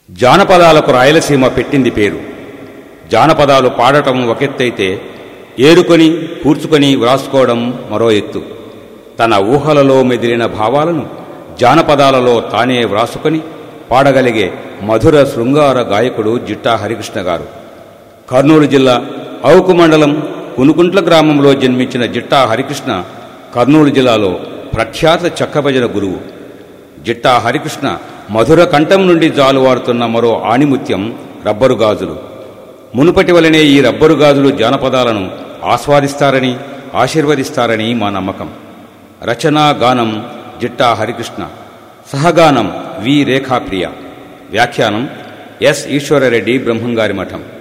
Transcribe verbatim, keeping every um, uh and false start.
జానపదాలకు రాయలసీమ పెట్టింది పేరు. జానపదాలు పాడటం ఒకెత్తైతే ఏరుకొని కూర్చుకొని వ్రాసుకోవడం మరో ఎత్తు. తన ఊహలలో మెదిలిన భావాలను జానపదాలలో తానే వ్రాసుకొని పాడగలిగే మధుర శృంగార గాయకుడు జిట్టా హరికృష్ణ గారు. కర్నూలు జిల్లా అవుకు మండలం కునుకుంట్ల గ్రామంలో జన్మించిన జిట్టా హరికృష్ణ కర్నూలు జిల్లాలో ప్రఖ్యాత చెక్కభజన గురువు. జిట్టా హరికృష్ణ మధుర కంఠం నుండి జాలువారుతున్న మరో ఆణిముత్యం రబ్బరు గాజులు. మునుపటి వలనే ఈ రబ్బరు గాజులు జానపదాలను ఆస్వాదిస్తారని ఆశీర్వదిస్తారని మా నమ్మకం. రచనా గానం జిట్టా హరికృష్ణ, సహగానం వి రేఖాప్రియ, వ్యాఖ్యానం ఎస్ ఈశ్వరరెడ్డి బ్రహ్మంగారి మఠం.